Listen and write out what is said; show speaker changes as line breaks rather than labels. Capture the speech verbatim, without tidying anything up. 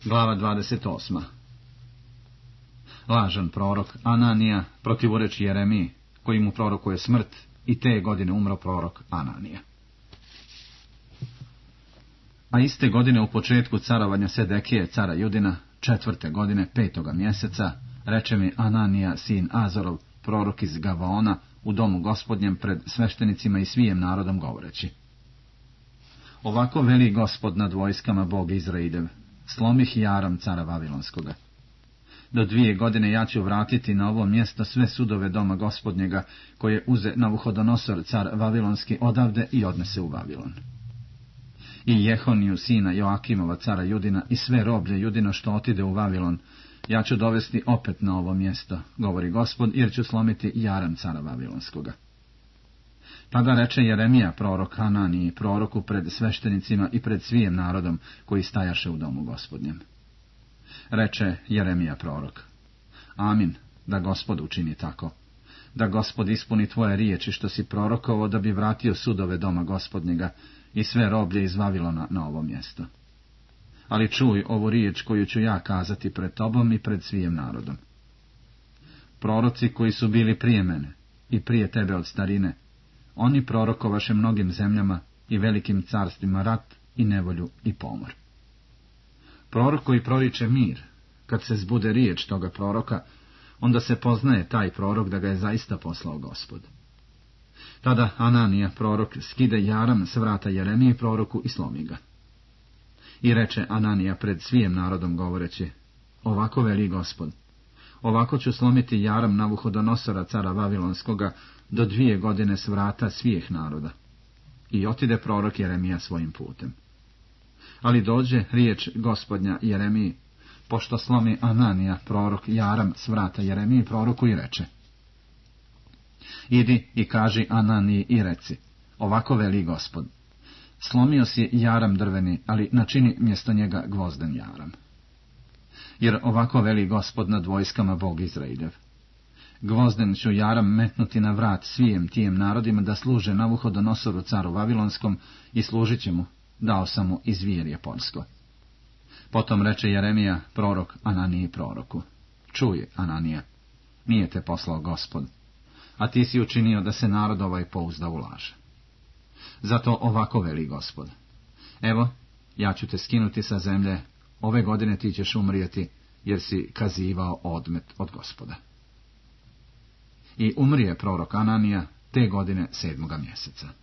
Glava dvadeset osma. Lažan prorok Ananija protivureči Jeremiji, koji mu prorokuje smrt, i te godine umro prorok Ananija. A iste godine u početku carovanja Sedekije, cara Judina, četvrte godine, petoga mjeseca, reče mi Ananija, sin Azorov, prorok iz Gavaona, u domu gospodnjem pred sveštenicima i svijem narodom govoreći: Ovako veli Gospod nad vojskama, Bog Izraeljev, slomih Jaram, cara Vavilonskoga. Do dvije godine ja ću vratiti na ovo mjesto sve sudove doma gospodnjega, koje uze Navuhodonosor, car Vavilonski, odavde i odnese u Vavilon. I Jehoniju, sina Joakimova, cara Judina, i sve roblje Judino što otide u Vavilon, ja ću dovesti opet na ovo mjesto, govori Gospod, jer ću slomiti Jaram, cara Vavilonskoga. Tada reče Jeremija, prorok Hananiji, proroku pred sveštenicima i pred svijem narodom, koji stajaše u domu gospodnjem. Reče Jeremija prorok: Amin, da Gospod učini tako, da Gospod ispuni tvoje riječi što si prorokovo, da bi vratio sudove doma gospodnjega i sve roblje iz Vavilona na ovo mjesto. Ali čuj ovu riječ koju ću ja kazati pred tobom i pred svijem narodom. Proroci koji su bili prije mene i prije tebe od starine, oni prorokovaše mnogim zemljama i velikim carstvima rat i nevolju i pomor. Prorok koji proriče mir, kad se zbude riječ toga proroka, onda se poznaje taj prorok da ga je zaista poslao Gospod. Tada Ananija, prorok, skide Jaram s vrata Jeremije proroku i slomi ga. I reče Ananija pred svijem narodom govoreći: Ovako veli Gospod, ovako ću slomiti Jaram Navuhodonosora, cara Vavilonskoga, do dvije godine s vrata svijeh naroda. I otide prorok Jeremija svojim putem. Ali dođe riječ Gospodnja Jeremiji, pošto slomi Ananija, prorok, Jaram s vrata Jeremiji proroku, i reče: Idi i kaži Ananiji i reci: Ovako veli Gospod, slomio si Jaram drveni, ali načini mjesto njega gvozden Jaram. Jer ovako veli Gospod nad vojskama, Bog Izraeljev: Gvozden ću Jaram metnuti na vrat svijem tijem narodima da služe Navuhodonosoru, caru Vavilonskom, i služit će mu, dao sam mu izvirje poljsko. Potom reče Jeremija, prorok, Ananiji proroku: Čuj, Ananija, nije te poslao Gospod, a ti si učinio da se narod ovaj pouzda u laž. Zato ovako veli Gospod: Evo, ja ću te skinuti sa zemlje, ove godine ti ćeš umrijeti, jer si kazivao odmet od Gospoda. I umrije prorok Ananija te godine sedmoga mjeseca.